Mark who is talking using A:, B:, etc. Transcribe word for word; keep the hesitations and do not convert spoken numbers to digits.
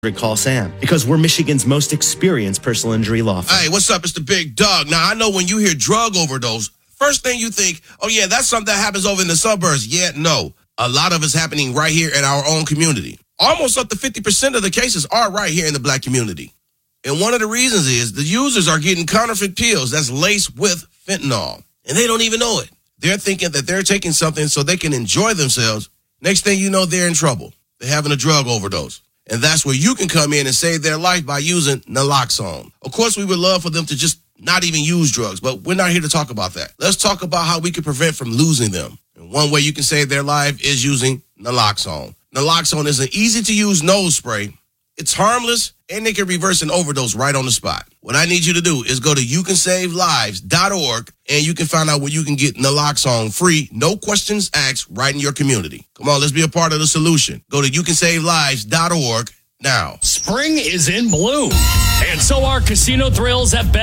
A: Call Sam, because we're Michigan's most experienced personal injury law firm.
B: Hey, what's up? It's the Big Dog. Now, I know when you hear drug overdose, first thing you think, oh, yeah, that's something that happens over in the suburbs. Yeah, no. A lot of it's happening right here in our own community. Almost up to fifty percent of the cases are right here in the black community. And one of the reasons is the users are getting counterfeit pills that's laced with fentanyl. And they don't even know it. They're thinking that they're taking something so they can enjoy themselves. Next thing you know, they're in trouble. They're having a drug overdose. And that's where you can come in and save their life by using naloxone. Of course, we would love for them to just not even use drugs, but we're not here to talk about that. Let's talk about how we can prevent from losing them. And one way you can save their life is using naloxone. Naloxone is an easy-to-use nose spray. It's harmless, and it can reverse an overdose right on the spot. What I need you to do is go to you can save lives dot org, and you can find out where you can get naloxone free, no questions asked, right in your community. Come on, let's be a part of the solution. Go to you can save lives dot org now.
C: Spring is in bloom, and so are casino thrills at Bet.